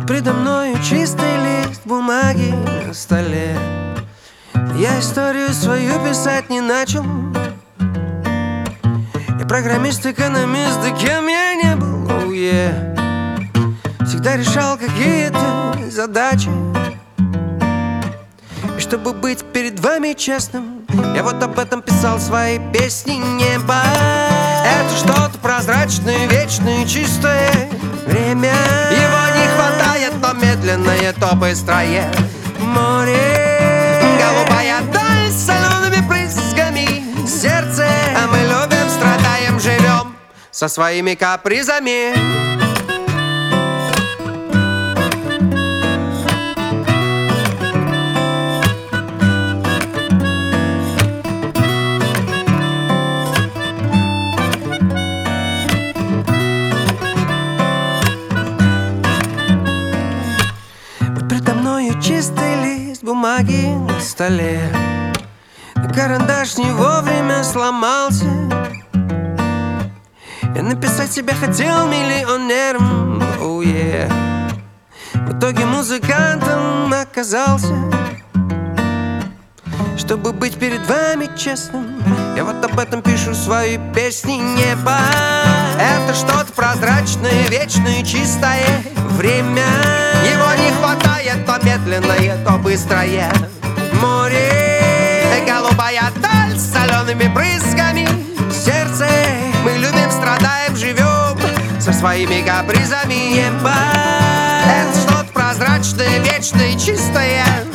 Предо мною чистый лист бумаги на столе. Я историю свою писать не начал. Я программист, экономист, да кем я не был, всегда решал какие-то задачи. И чтобы быть перед вами честным, я вот об этом писал свои песни. Небо — это что-то прозрачное, вечное, чистое время. Его не хватает то медленное, то быстрое. Море — голубая даль с солеными брызгами. Сердце — а мы любим, страдаем, живем со своими капризами. Предо мною чистый лист бумаги на столе. Карандаш не вовремя сломался. Я написать себя хотел миллионером, В итоге музыкантом оказался. Чтобы быть перед вами честным, я вот об этом пишу свои песни. Небо — это что-то прозрачное, вечное, чистое время. Его не хватает то медленное, то быстрое. Море — голубая даль с солеными брызгами. Сердце — мы любим, страдаем, живем со своими капризами. Небо — это что-то прозрачное, вечное, чистое